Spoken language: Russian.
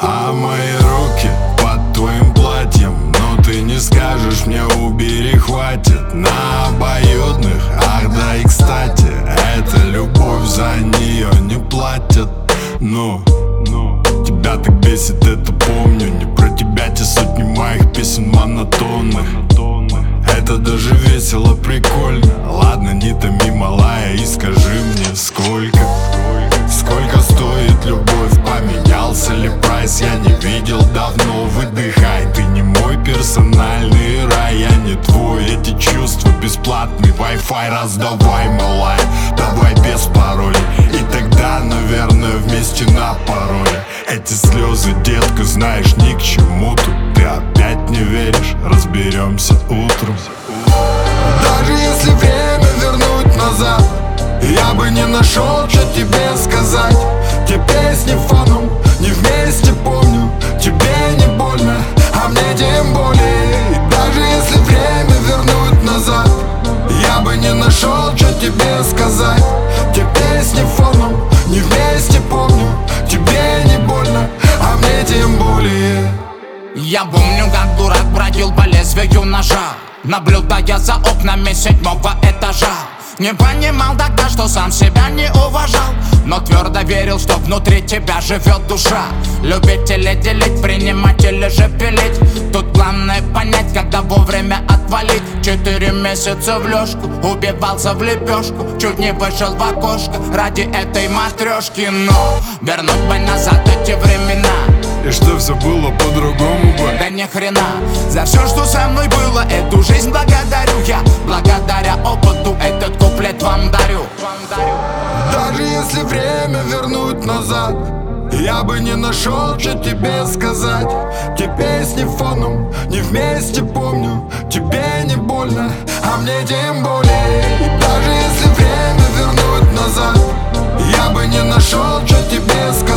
А мои руки под твоим платьем, но ты не скажешь мне убери, хватит. На обоюдных, ах да и кстати, эта любовь, за нее не платят. Ну, тебя так бесит, это помню. Не про тебя те сотни моих песен монотонных. Это даже весело, прикольно. Ладно, не томи, малая, и скажи мне, сколько стоит любовь? Поменялся ли прайс? Я не видел давно. Выдыхай, ты не мой персональный рай. Я не твой, эти чувства бесплатный Wi-Fi. Раздавай, малая, давай без паролей. И тогда, наверное, вместе на пароле. Эти слезы, детка, знаешь, ни к чему тут. Ты опять не веришь, разберемся утром. Даже если время вернуть назад, я бы не нашел, что тебе сказать. Те песни фоном, не вместе помню. Тебе не больно, а мне тем более. И даже если время вернуть назад, я бы не нашел, что тебе сказать. Те песни фоном, не вместе помню. Тебе не больно, а мне тем более. Я помню, как дурак бродил по лезвию ножа, наблюдая за окнами 7-го этажа. Не понимал тогда, что сам себя не уважал, но твердо верил, что внутри тебя живет душа. Любить или делить, принимать или же пилить. Тут главное понять, когда вовремя отвалить. 4 месяца в лёжку, убивался в лепешку. Чуть не вышел в окошко ради этой матрешки. Но вернуть бы назад эти времена, и что все было по-другому бы. да ни хрена. За все, что со мной было, эту жизнь благодарю я. Благодаря опыту этот куплет вам дарю. Даже если время вернуть назад, я бы не нашел, что тебе сказать. Те песни фоном, не вместе помню. Тебе не больно, а мне тем более. И даже если время вернуть назад, я бы не нашел, что тебе сказать.